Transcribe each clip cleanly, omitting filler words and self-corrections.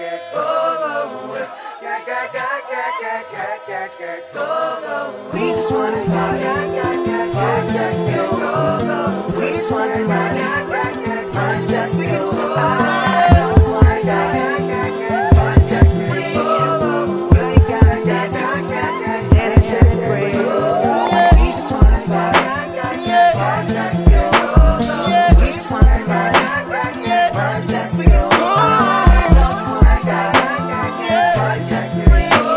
We just wanna party, party just for you. We just wanna party, party just for you. I don't wanna die, party just for you. You ain't gotta dance, dance and shake and break. We just wanna party, party just for you. We just wanna party, party just for you. I don't wanna die, party just for you.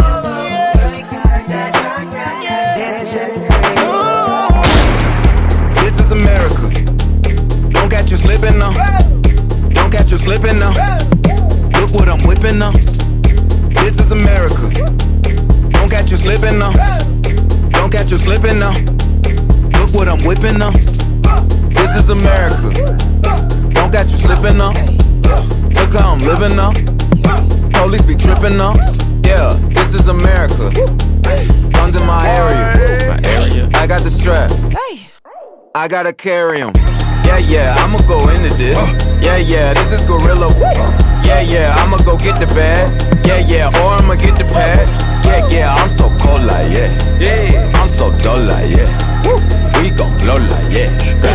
This is America. Don't catch you slipping now. Don't catch you slipping now. Look what I'm whipping now. This is America. Don't catch you slipping now. Don't catch you slipping now. Look what I'm whipping now. This is America. Don't catch you slipping now. Look how I'm living now. Police be tripping now. Yeah, this is America. Guns in my area. I got the strap. I gotta carry 'em. Yeah, I'ma go into this. Yeah, this is gorilla. Yeah, I'ma go get the bag. Yeah, or I'ma get the pad. Yeah, I'm so cold like yeah. I'm so dull like yeah. We gon' blow like yeah.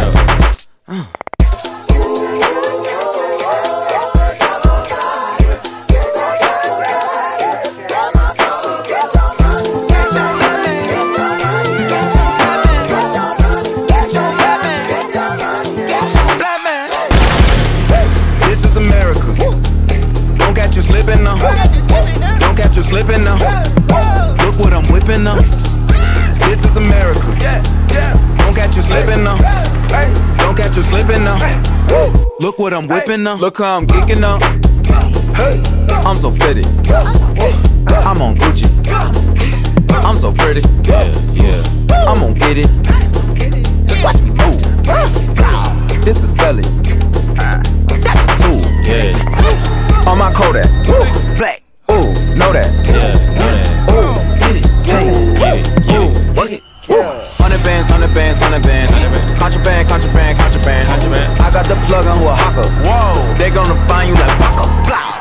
Slipping now. Don't catch you slipping now. Look what I'm whipping now. This is America. Don't catch you slipping now. Don't catch you slipping now. Look what I'm whipping now. Look how I'm geeking now. I'm so fitted. I'm on Gucci. I'm so pretty. I'm gon' get it. Watch me move. This is selling. That's a tool. On my Kodak, black, ooh, know that, ooh, get it, ooh, work it, 100 bands, 100 bands, 100 bands, contraband, I got the plug on who a hawker, whoa, they gonna find you like Paco, blah.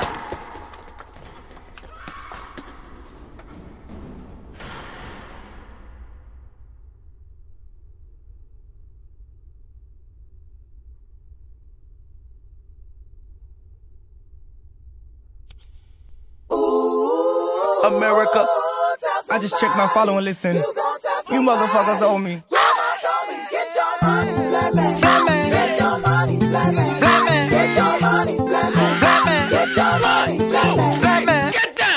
America, I just checked my follow and listen. You motherfuckers owe me. Get your money, black man. Get your money, black man. Get your money, black man. Get your money, black man. Get down.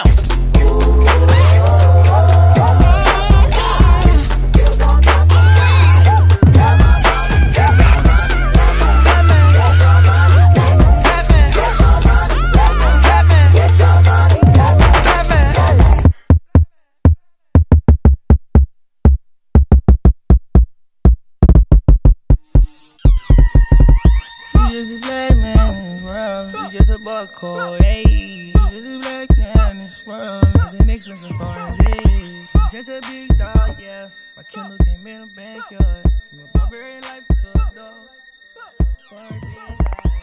Just a black man in this world. You just a buckhole, hey. You just a black man in this world. Living expensive foreign, hey. Just a big dog, yeah. My Kindle came in the backyard. From a barbarian life to a dog.